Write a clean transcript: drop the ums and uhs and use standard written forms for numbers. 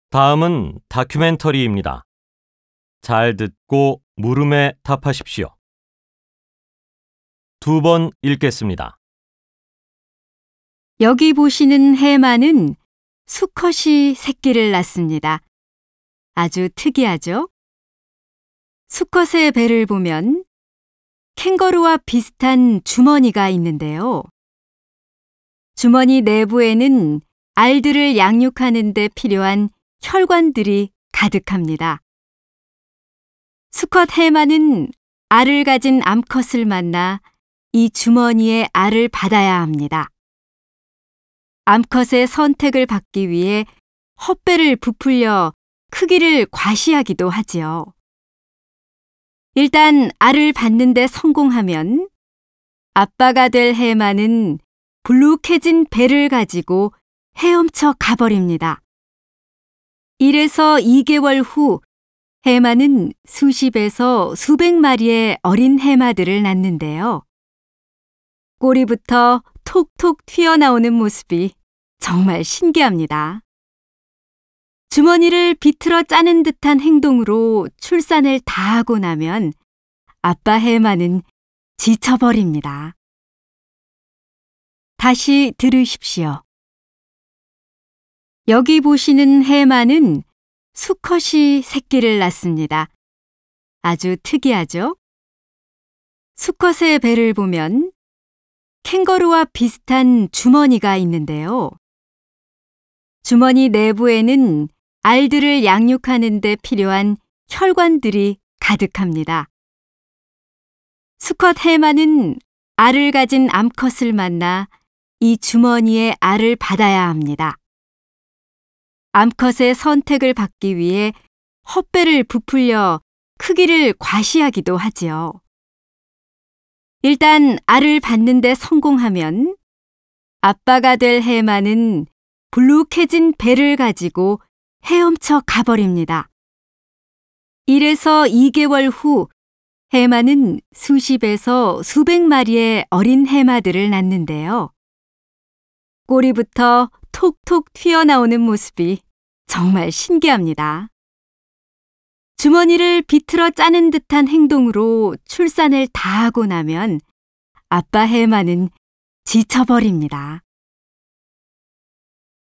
다음은 다큐멘터리입니다. 잘 듣고 물음에 답하십시오. 2번 읽겠습니다. 여기 보시는 해마는 수컷이 새끼를 낳습니다. 아주 특이하죠? 수컷의 배를 보면 캥거루와 비슷한 주머니가 있는데요. 주머니 내부에는 알들을 양육하는 데 필요한 혈관들이 가득합니다. 수컷 해마는 알을 가진 암컷을 만나 이 주머니에 알을 받아야 합니다. 암컷의 선택을 받기 위해 헛배를 부풀려 크기를 과시하기도 하지요. 일단 알을 받는 데 성공하면 아빠가 될 해마는 불룩해진 배를 가지고 헤엄쳐 가버립니다. 1에서 2개월 후 해마는 수십에서 수백 마리의 어린 해마들을 낳는데요. 꼬리부터 톡톡 튀어나오는 모습이 정말 신기합니다. 주머니를 비틀어 짜는 듯한 행동으로 출산을 다 하고 나면 아빠 해마는 지쳐버립니다. 다시 들으십시오. 여기 보시는 해마는 수컷이 새끼를 낳습니다. 아주 특이하죠? 수컷의 배를 보면 캥거루와 비슷한 주머니가 있는데요. 주머니 내부에는 알들을 양육하는 데 필요한 혈관들이 가득합니다. 수컷 해마는 알을 가진 암컷을 만나 이 주머니에 알을 받아야 합니다. 암컷의 선택을 받기 위해 헛배를 부풀려 크기를 과시하기도 하지요. 일단 알을 받는 데 성공하면 아빠가 될 해마는 불룩해진 배를 가지고 헤엄쳐 가버립니다. 1에서 2개월 후 해마는 수십에서 수백 마리의 어린 해마들을 낳는데요. 꼬리부터 톡톡 튀어나오는 모습이 정말 신기합니다. 주머니를 비틀어 짜는 듯한 행동으로 출산을 다 하고 나면 아빠 해마는 지쳐버립니다.